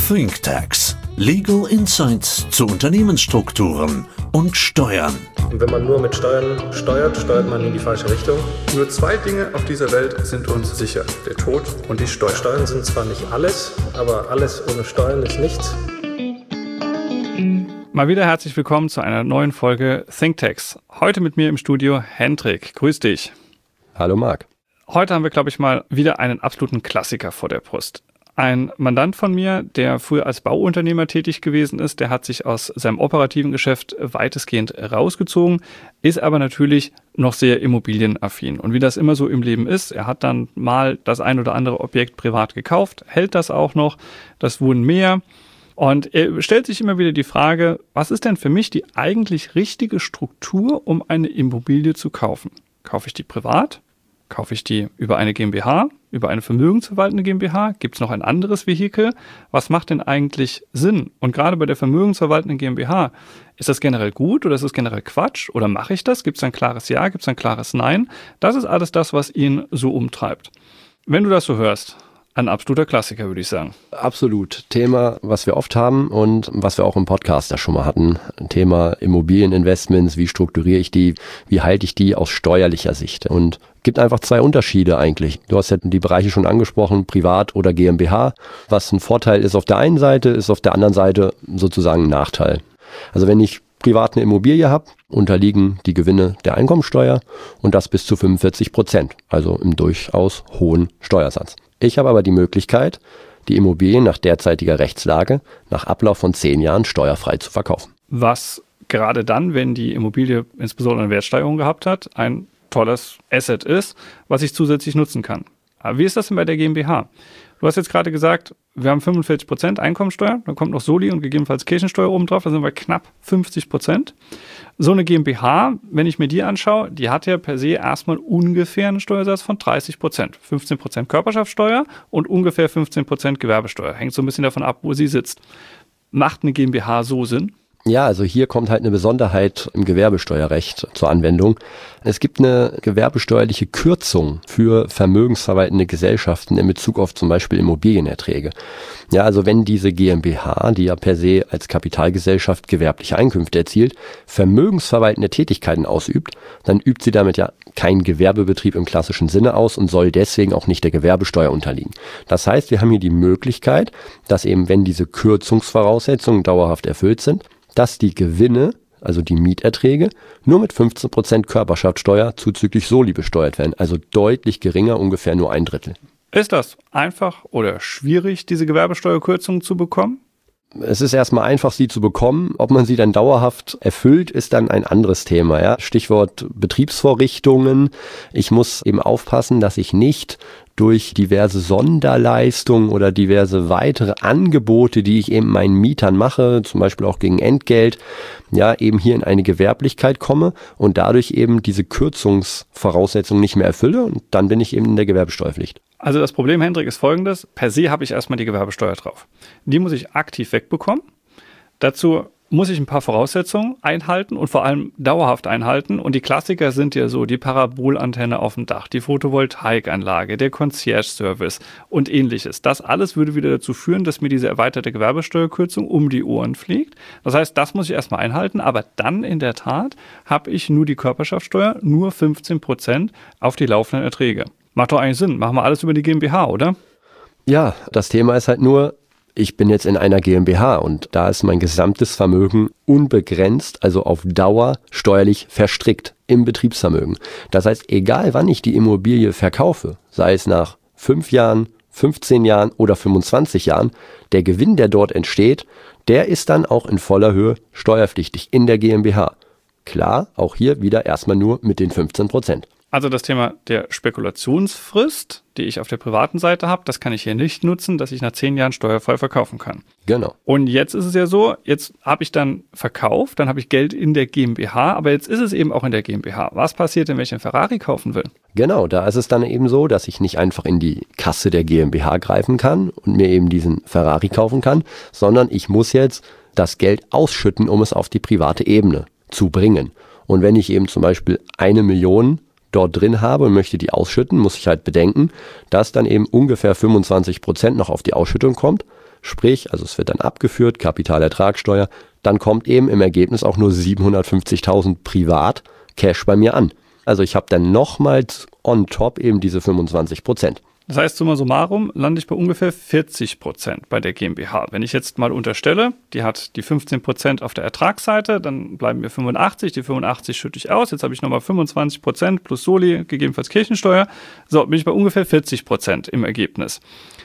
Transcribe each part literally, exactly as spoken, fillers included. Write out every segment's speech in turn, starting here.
ThinkTax. Legal Insights zu Unternehmensstrukturen und Steuern. Und wenn man nur mit Steuern steuert, steuert man in die falsche Richtung. Nur zwei Dinge auf dieser Welt sind uns sicher: der Tod und die Steuern. Steuern sind zwar nicht alles, aber alles ohne Steuern ist nichts. Mal wieder herzlich willkommen zu einer neuen Folge ThinkTax. Heute mit mir im Studio Hendrik. Grüß dich. Hallo Marc. Heute haben wir, glaube ich, mal wieder einen absoluten Klassiker vor der Brust. Ein Mandant von mir, der früher als Bauunternehmer tätig gewesen ist, der hat sich aus seinem operativen Geschäft weitestgehend rausgezogen, ist aber natürlich noch sehr immobilienaffin. Und wie das immer so im Leben ist, er hat dann mal das ein oder andere Objekt privat gekauft, hält das auch noch, das wurden mehr. Und er stellt sich immer wieder die Frage, was ist denn für mich die eigentlich richtige Struktur, um eine Immobilie zu kaufen? Kaufe ich die privat? Kaufe ich die über eine GmbH, über eine vermögensverwaltende GmbH? Gibt es noch ein anderes Vehikel? Was macht denn eigentlich Sinn? Und gerade bei der vermögensverwaltenden GmbH, ist das generell gut oder ist das generell Quatsch? Oder mache ich das? Gibt es ein klares Ja? Gibt es ein klares Nein? Das ist alles das, was ihn so umtreibt. Wenn du das so hörst, ein absoluter Klassiker, würde ich sagen. Absolut. Thema, was wir oft haben und was wir auch im Podcast ja schon mal hatten. Thema Immobilieninvestments, wie strukturiere ich die, wie halte ich die aus steuerlicher Sicht? Und gibt einfach zwei Unterschiede eigentlich. Du hast ja die Bereiche schon angesprochen, Privat oder GmbH. Was ein Vorteil ist auf der einen Seite, ist auf der anderen Seite sozusagen ein Nachteil. Also wenn ich privat eine Immobilie habe, unterliegen die Gewinne der Einkommensteuer und das bis zu fünfundvierzig Prozent, also im durchaus hohen Steuersatz. Ich habe aber die Möglichkeit, die Immobilien nach derzeitiger Rechtslage nach Ablauf von zehn Jahren steuerfrei zu verkaufen. Was gerade dann, wenn die Immobilie insbesondere eine Wertsteigerung gehabt hat, ein tolles Asset ist, was ich zusätzlich nutzen kann. Aber wie ist das denn bei der GmbH? Du hast jetzt gerade gesagt, wir haben fünfundvierzig Prozent Einkommensteuer, dann kommt noch Soli und gegebenenfalls Kirchensteuer oben drauf, da sind wir knapp fünfzig Prozent. So eine GmbH, wenn ich mir die anschaue, die hat ja per se erstmal ungefähr einen Steuersatz von dreißig Prozent. fünfzehn Prozent Körperschaftsteuer und ungefähr fünfzehn Prozent Gewerbesteuer. Hängt so ein bisschen davon ab, wo sie sitzt. Macht eine GmbH so Sinn? Ja, also hier kommt halt eine Besonderheit im Gewerbesteuerrecht zur Anwendung. Es gibt eine gewerbesteuerliche Kürzung für vermögensverwaltende Gesellschaften in Bezug auf zum Beispiel Immobilienerträge. Ja, also wenn diese GmbH, die ja per se als Kapitalgesellschaft gewerbliche Einkünfte erzielt, vermögensverwaltende Tätigkeiten ausübt, dann übt sie damit ja keinen Gewerbebetrieb im klassischen Sinne aus und soll deswegen auch nicht der Gewerbesteuer unterliegen. Das heißt, wir haben hier die Möglichkeit, dass eben, wenn diese Kürzungsvoraussetzungen dauerhaft erfüllt sind, dass die Gewinne, also die Mieterträge, nur mit fünfzehn Prozent Körperschaftsteuer zuzüglich Soli besteuert werden. Also deutlich geringer, ungefähr nur ein Drittel. Ist das einfach oder schwierig, diese Gewerbesteuerkürzung zu bekommen? Es ist erstmal einfach, sie zu bekommen. Ob man sie dann dauerhaft erfüllt, ist dann ein anderes Thema. Ja? Stichwort Betriebsvorrichtungen. Ich muss eben aufpassen, dass ich nicht durch diverse Sonderleistungen oder diverse weitere Angebote, die ich eben meinen Mietern mache, zum Beispiel auch gegen Entgelt, ja, eben hier in eine Gewerblichkeit komme und dadurch eben diese Kürzungsvoraussetzungen nicht mehr erfülle und dann bin ich eben in der Gewerbesteuerpflicht. Also das Problem, Hendrik, ist folgendes. Per se habe ich erstmal die Gewerbesteuer drauf. Die muss ich aktiv wegbekommen. Dazu muss ich ein paar Voraussetzungen einhalten und vor allem dauerhaft einhalten. Und die Klassiker sind ja so, die Parabolantenne auf dem Dach, die Photovoltaikanlage, der Concierge-Service und ähnliches. Das alles würde wieder dazu führen, dass mir diese erweiterte Gewerbesteuerkürzung um die Ohren fliegt. Das heißt, das muss ich erstmal einhalten, aber dann in der Tat habe ich nur die Körperschaftsteuer, nur fünfzehn Prozent auf die laufenden Erträge. Macht doch eigentlich Sinn. Machen wir alles über die GmbH, oder? Ja, das Thema ist halt nur, ich bin jetzt in einer GmbH und da ist mein gesamtes Vermögen unbegrenzt, also auf Dauer steuerlich verstrickt im Betriebsvermögen. Das heißt, egal wann ich die Immobilie verkaufe, sei es nach fünf Jahren, fünfzehn Jahren oder fünfundzwanzig Jahren, der Gewinn, der dort entsteht, der ist dann auch in voller Höhe steuerpflichtig in der GmbH. Klar, auch hier wieder erstmal nur mit den fünfzehn Prozent. Also das Thema der Spekulationsfrist, die ich auf der privaten Seite habe, das kann ich hier nicht nutzen, dass ich nach zehn Jahren steuerfrei verkaufen kann. Genau. Und jetzt ist es ja so, jetzt habe ich dann verkauft, dann habe ich Geld in der GmbH, aber jetzt ist es eben auch in der GmbH. Was passiert denn, wenn ich einen Ferrari kaufen will? Genau, da ist es dann eben so, dass ich nicht einfach in die Kasse der GmbH greifen kann und mir eben diesen Ferrari kaufen kann, sondern ich muss jetzt das Geld ausschütten, um es auf die private Ebene zu bringen. Und wenn ich eben zum Beispiel eine Million dort drin habe und möchte die ausschütten, muss ich halt bedenken, dass dann eben ungefähr fünfundzwanzig Prozent noch auf die Ausschüttung kommt. Sprich, also es wird dann abgeführt, Kapitalertragssteuer, dann kommt eben im Ergebnis auch nur siebenhundertfünfzigtausend privat Cash bei mir an. Also ich habe dann nochmals on top eben diese fünfundzwanzig Prozent. Das heißt, summa summarum lande ich bei ungefähr vierzig Prozent bei der GmbH. Wenn ich jetzt mal unterstelle, die hat die fünfzehn Prozent auf der Ertragsseite, dann bleiben mir fünfundachtzig, die fünfundachtzig schütte ich aus, jetzt habe ich nochmal fünfundzwanzig Prozent plus Soli, gegebenenfalls Kirchensteuer. So, bin ich bei ungefähr vierzig Prozent im Ergebnis.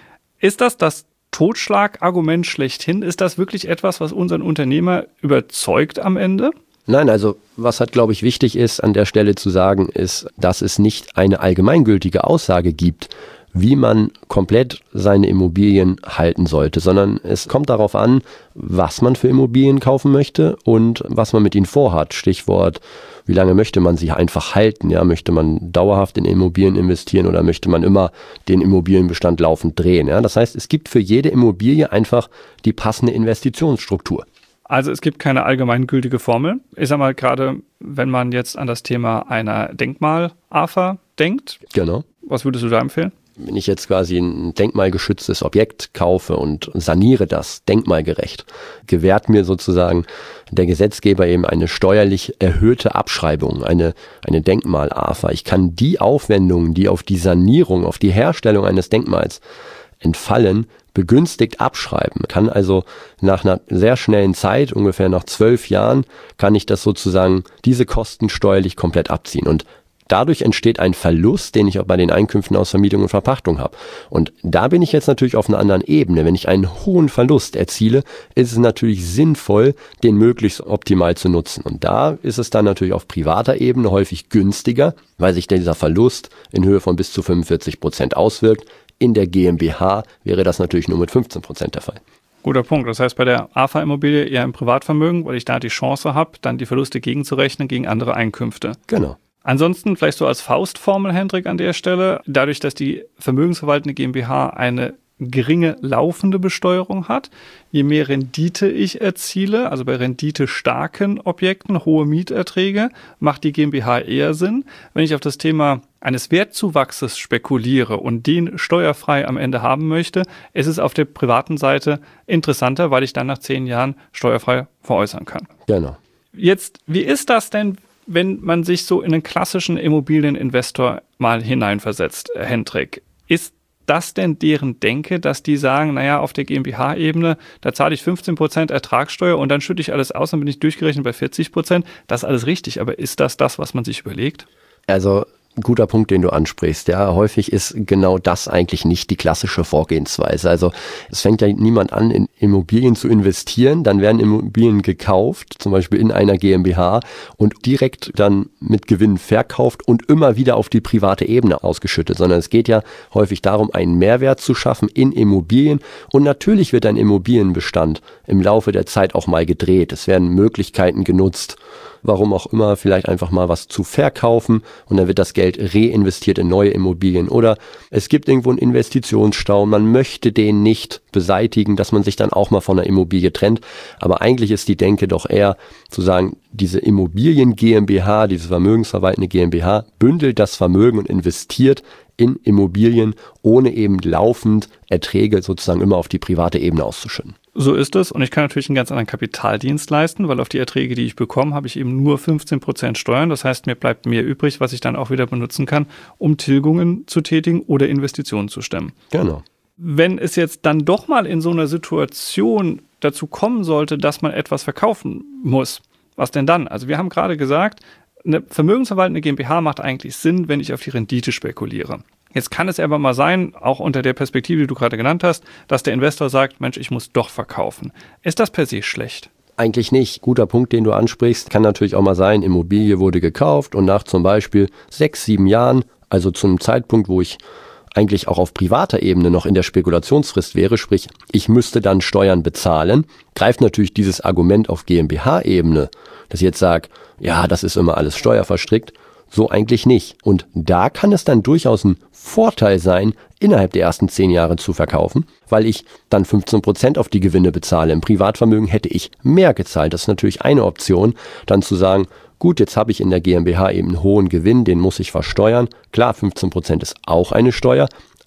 Ist das das Totschlagargument schlechthin? Ist das wirklich etwas, was unseren Unternehmer überzeugt am Ende? Nein, also was halt, glaube ich, wichtig ist an der Stelle zu sagen, ist, dass es nicht eine allgemeingültige Aussage gibt, wie man komplett seine Immobilien halten sollte, sondern es kommt darauf an, was man für Immobilien kaufen möchte und was man mit ihnen vorhat. Stichwort, wie lange möchte man sie einfach halten? Ja, möchte man dauerhaft in Immobilien investieren oder möchte man immer den Immobilienbestand laufend drehen? Ja, das heißt, es gibt für jede Immobilie einfach die passende Investitionsstruktur. Also es gibt keine allgemeingültige Formel. Ich sage mal, gerade wenn man jetzt an das Thema einer Denkmal-A F A denkt, genau. Was würdest du da empfehlen? Wenn ich jetzt quasi ein denkmalgeschütztes Objekt kaufe und saniere das denkmalgerecht, gewährt mir sozusagen der Gesetzgeber eben eine steuerlich erhöhte Abschreibung, eine, eine Denkmal-A F A. Ich kann die Aufwendungen, die auf die Sanierung, auf die Herstellung eines Denkmals entfallen, begünstigt abschreiben. Kann also nach einer sehr schnellen Zeit, ungefähr nach zwölf Jahren, kann ich das sozusagen, diese Kosten steuerlich komplett abziehen. Und dadurch entsteht ein Verlust, den ich auch bei den Einkünften aus Vermietung und Verpachtung habe. Und da bin ich jetzt natürlich auf einer anderen Ebene. Wenn ich einen hohen Verlust erziele, ist es natürlich sinnvoll, den möglichst optimal zu nutzen. Und da ist es dann natürlich auf privater Ebene häufig günstiger, weil sich dieser Verlust in Höhe von bis zu fünfundvierzig Prozent auswirkt. In der GmbH wäre das natürlich nur mit fünfzehn Prozent der Fall. Guter Punkt. Das heißt, bei der A F A-Immobilie eher im Privatvermögen, weil ich da die Chance habe, dann die Verluste gegenzurechnen gegen andere Einkünfte. Genau. Ansonsten vielleicht so als Faustformel, Hendrik, an der Stelle, dadurch, dass die vermögensverwaltende GmbH eine geringe laufende Besteuerung hat, je mehr Rendite ich erziele, also bei renditestarken Objekten, hohe Mieterträge, macht die GmbH eher Sinn. Wenn ich auf das Thema eines Wertzuwachses spekuliere und den steuerfrei am Ende haben möchte, ist es auf der privaten Seite interessanter, weil ich dann nach zehn Jahren steuerfrei veräußern kann. Genau. Jetzt, wie ist das denn, wenn man sich so in einen klassischen Immobilieninvestor mal hineinversetzt, Hendrik? Ist das denn deren Denke, dass die sagen, naja, auf der GmbH-Ebene, da zahle ich fünfzehn Prozent Ertragssteuer und dann schütte ich alles aus, dann bin ich durchgerechnet bei vierzig Prozent. Das ist alles richtig, aber ist das das, was man sich überlegt? Also ein guter Punkt, den du ansprichst. Ja, häufig ist genau das eigentlich nicht die klassische Vorgehensweise. Also es fängt ja niemand an, in Immobilien zu investieren, dann werden Immobilien gekauft, zum Beispiel in einer GmbH und direkt dann mit Gewinn verkauft und immer wieder auf die private Ebene ausgeschüttet, sondern es geht ja häufig darum, einen Mehrwert zu schaffen in Immobilien und natürlich wird ein Immobilienbestand im Laufe der Zeit auch mal gedreht. Es werden Möglichkeiten genutzt, warum auch immer, vielleicht einfach mal was zu verkaufen und dann wird das Geld reinvestiert in neue Immobilien. Oder es gibt irgendwo einen Investitionsstau, man möchte den nicht beseitigen, dass man sich dann auch mal von der Immobilie trennt. Aber eigentlich ist die Denke doch eher zu sagen, diese Immobilien GmbH, diese vermögensverwaltende GmbH, bündelt das Vermögen und investiert in Immobilien, ohne eben laufend Erträge sozusagen immer auf die private Ebene auszuschütten. So ist es und ich kann natürlich einen ganz anderen Kapitaldienst leisten, weil auf die Erträge, die ich bekomme, habe ich eben nur fünfzehn Prozent Steuern. Das heißt, mir bleibt mehr übrig, was ich dann auch wieder benutzen kann, um Tilgungen zu tätigen oder Investitionen zu stemmen. Genau. Wenn es jetzt dann doch mal in so einer Situation dazu kommen sollte, dass man etwas verkaufen muss, was denn dann? Also wir haben gerade gesagt, eine vermögensverwaltende GmbH macht eigentlich Sinn, wenn ich auf die Rendite spekuliere. Jetzt kann es aber mal sein, auch unter der Perspektive, die du gerade genannt hast, dass der Investor sagt, Mensch, ich muss doch verkaufen. Ist das per se schlecht? Eigentlich nicht. Guter Punkt, den du ansprichst. Kann natürlich auch mal sein, Immobilie wurde gekauft und nach zum Beispiel sechs, sieben Jahren, also zum Zeitpunkt, wo ich eigentlich auch auf privater Ebene noch in der Spekulationsfrist wäre, sprich, ich müsste dann Steuern bezahlen, greift natürlich dieses Argument auf GmbH-Ebene, dass ich jetzt sage, ja, das ist immer alles steuerverstrickt. So eigentlich nicht. Und da kann es dann durchaus ein Vorteil sein, innerhalb der ersten zehn Jahre zu verkaufen, weil ich dann fünfzehn Prozent auf die Gewinne bezahle. Im Privatvermögen hätte ich mehr gezahlt. Das ist natürlich eine Option, dann zu sagen, gut, jetzt habe ich in der GmbH eben einen hohen Gewinn, den muss ich versteuern. Klar, fünfzehn Prozent ist auch eine Steuer,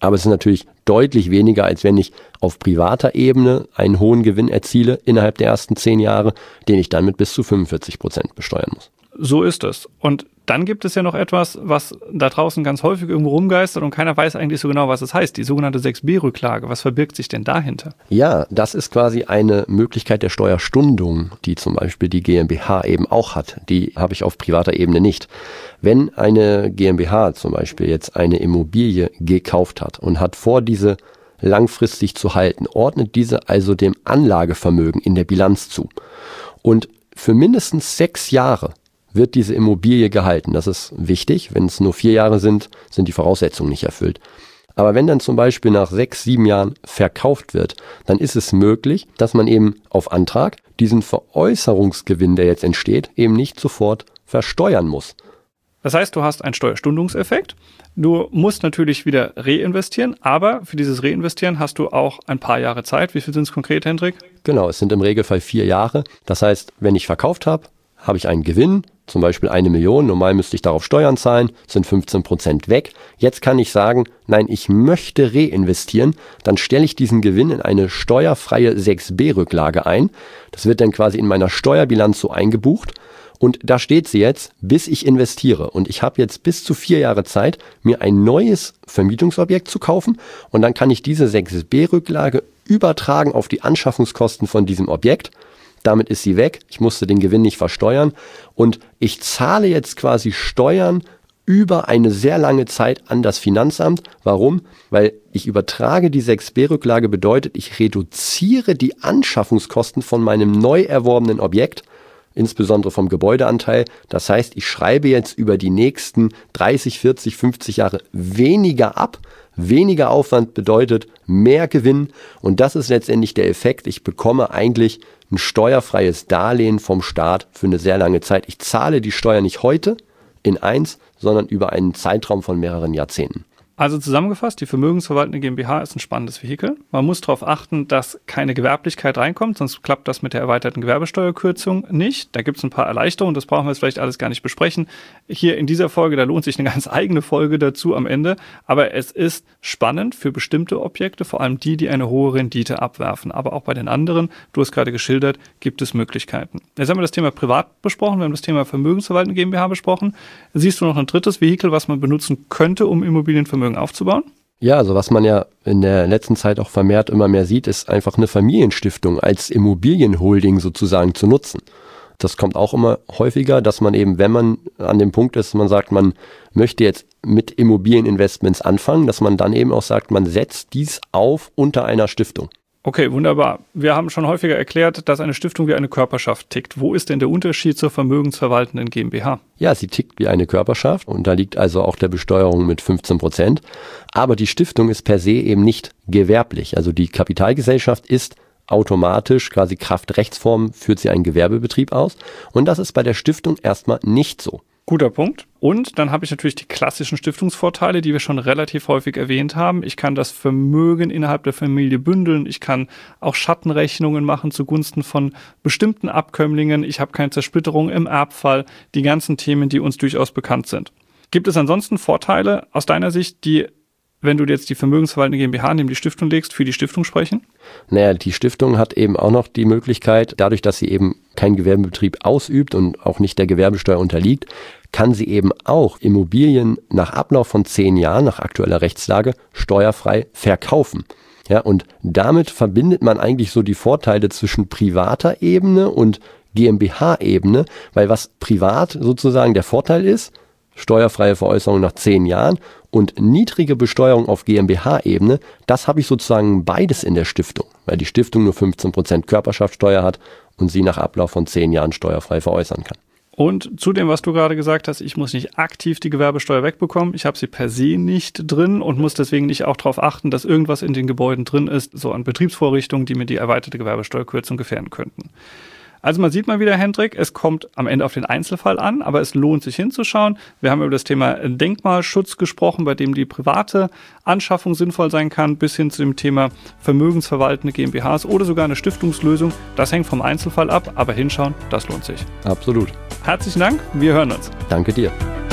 Aber es ist natürlich deutlich weniger, als wenn ich auf privater Ebene einen hohen Gewinn erziele innerhalb der ersten zehn Jahre, den ich dann mit bis zu fünfundvierzig Prozent besteuern muss. So ist es. Und dann gibt es ja noch etwas, was da draußen ganz häufig irgendwo rumgeistert und keiner weiß eigentlich so genau, was es heißt. Die sogenannte sechs b Rücklage. Was verbirgt sich denn dahinter? Ja, das ist quasi eine Möglichkeit der Steuerstundung, die zum Beispiel die GmbH eben auch hat. Die habe ich auf privater Ebene nicht. Wenn eine GmbH zum Beispiel jetzt eine Immobilie gekauft hat und hat vor, diese langfristig zu halten, ordnet diese also dem Anlagevermögen in der Bilanz zu. Und für mindestens sechs Jahre wird diese Immobilie gehalten. Das ist wichtig. Wenn es nur vier Jahre sind, sind die Voraussetzungen nicht erfüllt. Aber wenn dann zum Beispiel nach sechs, sieben Jahren verkauft wird, dann ist es möglich, dass man eben auf Antrag diesen Veräußerungsgewinn, der jetzt entsteht, eben nicht sofort versteuern muss. Das heißt, du hast einen Steuerstundungseffekt. Du musst natürlich wieder reinvestieren, aber für dieses Reinvestieren hast du auch ein paar Jahre Zeit. Wie viel sind es konkret, Hendrik? Genau, es sind im Regelfall vier Jahre. Das heißt, wenn ich verkauft habe, habe ich einen Gewinn, zum Beispiel eine Million, normal müsste ich darauf Steuern zahlen, sind fünfzehn Prozent weg. Jetzt kann ich sagen, nein, ich möchte reinvestieren, dann stelle ich diesen Gewinn in eine steuerfreie sechs b Rücklage ein. Das wird dann quasi in meiner Steuerbilanz so eingebucht und da steht sie jetzt, bis ich investiere. Und ich habe jetzt bis zu vier Jahre Zeit, mir ein neues Vermietungsobjekt zu kaufen und dann kann ich diese sechs b Rücklage übertragen auf die Anschaffungskosten von diesem Objekt. Damit ist sie weg, ich musste den Gewinn nicht versteuern und ich zahle jetzt quasi Steuern über eine sehr lange Zeit an das Finanzamt. Warum? Weil ich übertrage die sechs b Rücklage, bedeutet, ich reduziere die Anschaffungskosten von meinem neu erworbenen Objekt, insbesondere vom Gebäudeanteil. Das heißt, ich schreibe jetzt über die nächsten dreißig, vierzig, fünfzig Jahre weniger ab. Weniger Aufwand bedeutet mehr Gewinn und das ist letztendlich der Effekt. Ich bekomme eigentlich ein steuerfreies Darlehen vom Staat für eine sehr lange Zeit. Ich zahle die Steuer nicht heute in eins, sondern über einen Zeitraum von mehreren Jahrzehnten. Also zusammengefasst, die vermögensverwaltende GmbH ist ein spannendes Vehikel. Man muss darauf achten, dass keine Gewerblichkeit reinkommt, sonst klappt das mit der erweiterten Gewerbesteuerkürzung nicht. Da gibt es ein paar Erleichterungen, das brauchen wir jetzt vielleicht alles gar nicht besprechen. Hier in dieser Folge, da lohnt sich eine ganz eigene Folge dazu am Ende. Aber es ist spannend für bestimmte Objekte, vor allem die, die eine hohe Rendite abwerfen. Aber auch bei den anderen, du hast gerade geschildert, gibt es Möglichkeiten. Jetzt haben wir das Thema Privat besprochen, wir haben das Thema vermögensverwaltende GmbH besprochen. Siehst du noch ein drittes Vehikel, was man benutzen könnte, um Immobilienvermögen aufzubauen? Ja, also was man ja in der letzten Zeit auch vermehrt immer mehr sieht, ist einfach eine Familienstiftung als Immobilienholding sozusagen zu nutzen. Das kommt auch immer häufiger, dass man eben, wenn man an dem Punkt ist, man sagt, man möchte jetzt mit Immobilieninvestments anfangen, dass man dann eben auch sagt, man setzt dies auf unter einer Stiftung. Okay, wunderbar. Wir haben schon häufiger erklärt, dass eine Stiftung wie eine Körperschaft tickt. Wo ist denn der Unterschied zur vermögensverwaltenden GmbH? Ja, sie tickt wie eine Körperschaft und da liegt also auch der Besteuerung mit fünfzehn Prozent. Aber die Stiftung ist per se eben nicht gewerblich. Also die Kapitalgesellschaft ist automatisch, quasi Kraft Rechtsform, führt sie einen Gewerbebetrieb aus. Und das ist bei der Stiftung erstmal nicht so. Guter Punkt. Und dann habe ich natürlich die klassischen Stiftungsvorteile, die wir schon relativ häufig erwähnt haben. Ich kann das Vermögen innerhalb der Familie bündeln. Ich kann auch Schattenrechnungen machen zugunsten von bestimmten Abkömmlingen. Ich habe keine Zersplitterung im Erbfall. Die ganzen Themen, die uns durchaus bekannt sind. Gibt es ansonsten Vorteile aus deiner Sicht, die, wenn du jetzt die vermögensverwaltende GmbH neben die Stiftung legst, für die Stiftung sprechen? Naja, die Stiftung hat eben auch noch die Möglichkeit, dadurch, dass sie eben keinen Gewerbebetrieb ausübt und auch nicht der Gewerbesteuer unterliegt, kann sie eben auch Immobilien nach Ablauf von zehn Jahren, nach aktueller Rechtslage, steuerfrei verkaufen. Ja, und damit verbindet man eigentlich so die Vorteile zwischen privater Ebene und GmbH-Ebene, weil was privat sozusagen der Vorteil ist, steuerfreie Veräußerung nach zehn Jahren und niedrige Besteuerung auf GmbH-Ebene, das habe ich sozusagen beides in der Stiftung, weil die Stiftung nur fünfzehn Prozent Körperschaftssteuer hat und sie nach Ablauf von zehn Jahren steuerfrei veräußern kann. Und zu dem, was du gerade gesagt hast, ich muss nicht aktiv die Gewerbesteuer wegbekommen. Ich habe sie per se nicht drin und muss deswegen nicht auch darauf achten, dass irgendwas in den Gebäuden drin ist, so an Betriebsvorrichtungen, die mir die erweiterte Gewerbesteuerkürzung gefährden könnten. Also man sieht mal wieder, Hendrik, es kommt am Ende auf den Einzelfall an, aber es lohnt sich hinzuschauen. Wir haben über das Thema Denkmalschutz gesprochen, bei dem die private Anschaffung sinnvoll sein kann, bis hin zu dem Thema vermögensverwaltende GmbHs oder sogar eine Stiftungslösung. Das hängt vom Einzelfall ab, aber hinschauen, das lohnt sich. Absolut. Herzlichen Dank, wir hören uns. Danke dir.